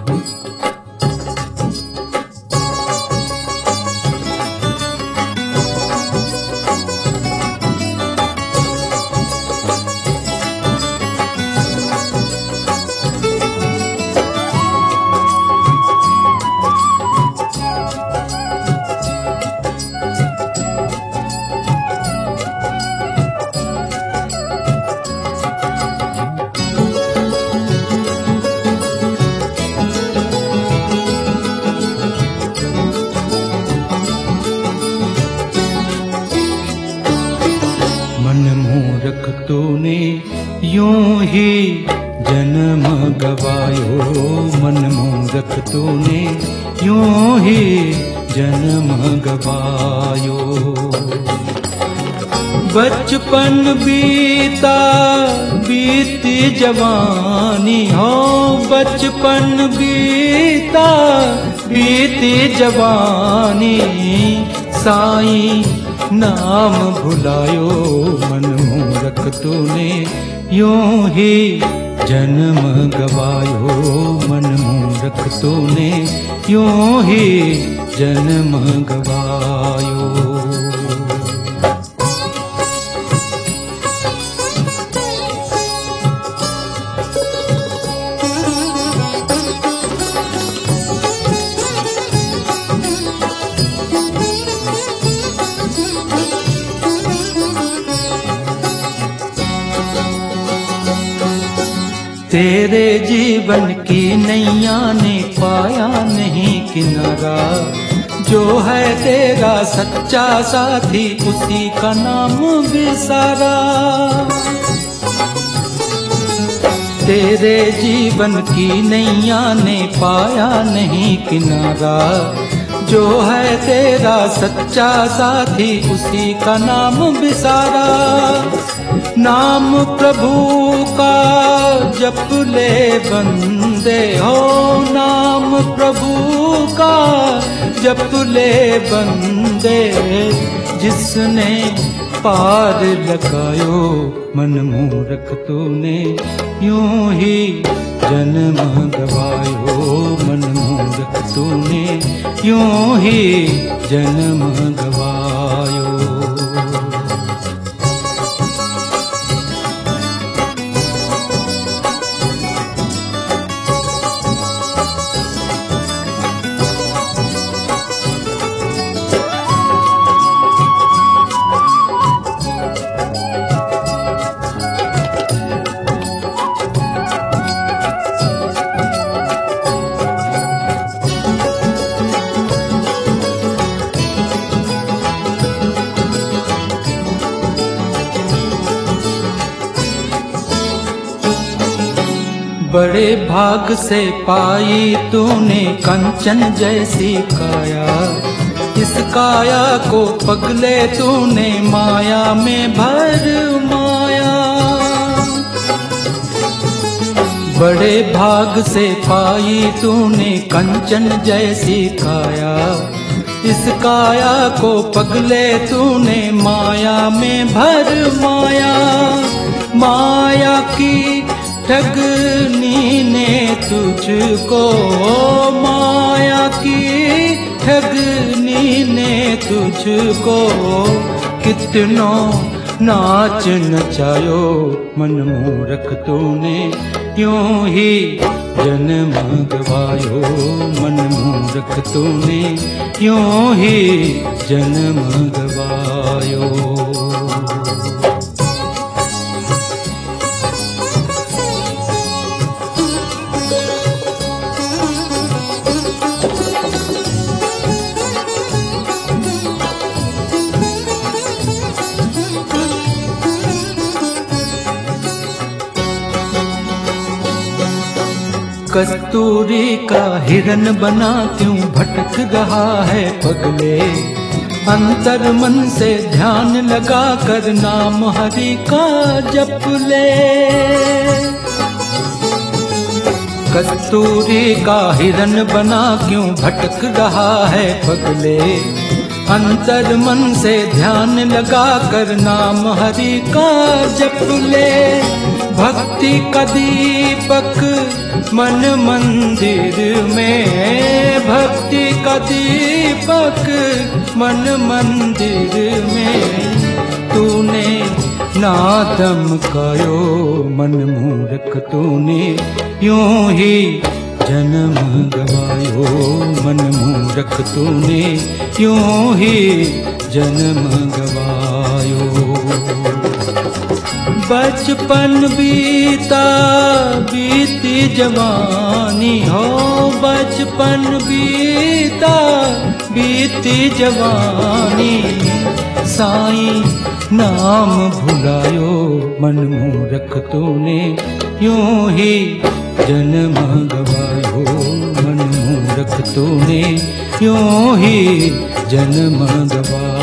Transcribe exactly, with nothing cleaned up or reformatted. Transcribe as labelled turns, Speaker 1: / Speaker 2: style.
Speaker 1: मूर्ख तूने यूं ही जन्म गवायो, मन मूर्ख तूने यूं ही जन्म गवायो। बचपन बीता बीती जवानी हो, बचपन बीता बीती जवानी, साईं नाम भुलायो, मन मूर्ख तूने यूं ही जन्म गवायो, मन मूर्ख तूने यूं ही जन्म गवायो। तेरे जीवन की नैया ने पाया नहीं किनारा, जो है तेरा सच्चा साथी उसी का नाम विसारा। तेरे जीवन की नैया ने पाया नहीं किनारा, जो है तेरा सच्चा साथी उसी का नाम विसारा। नाम प्रभु का जप ले बंदे हो, नाम प्रभु का जप ले बंदे, जिसने पार लगायो, मन मूर्ख तूने यूं ही जन्म गवायो, मन मूर्ख तूने यूं ही जन्म गवायो। बड़े भाग से पाई तूने कंचन जैसी काया, इस काया को पगले तूने माया में भर माया। बड़े भाग से पाई तूने कंचन जैसी काया, इस काया को पगले तूने माया में भर माया। माया की ठगनी ने तुझको, माया की ठगनी ने तुझको, कितनों नाच नचायो, मन मूर्ख तूने यूं ही जन्म गवायो, मन मूर्ख तूने यूं ही जन्म गवायो। कस्तूरी का हिरन बना क्यों भटक रहा है पगले, अंतर मन से ध्यान लगा कर नाम हरि का जप ले। कस्तूरी का हिरन बना क्यों भटक रहा है पगले, अंतर मन से ध्यान लगा कर नाम हरि का जप ले। भक्ति का दीपक मन मंदिर में, भक्ति का दीपक मन मंदिर में। तूने नादम कायो मन मूर्ख, तूने यूं ही जन्म गवायो मन मूर्ख, तूने यूं ही जन्म गवायो। बचपन बीता बीती जवानी हो, बचपन बीता बीती जवानी। साईं नाम भुलायो मन मूर्ख, तूने यूं ही जन्म गवायो मन मूर्ख, तूने यूं ही जन्म गवायो।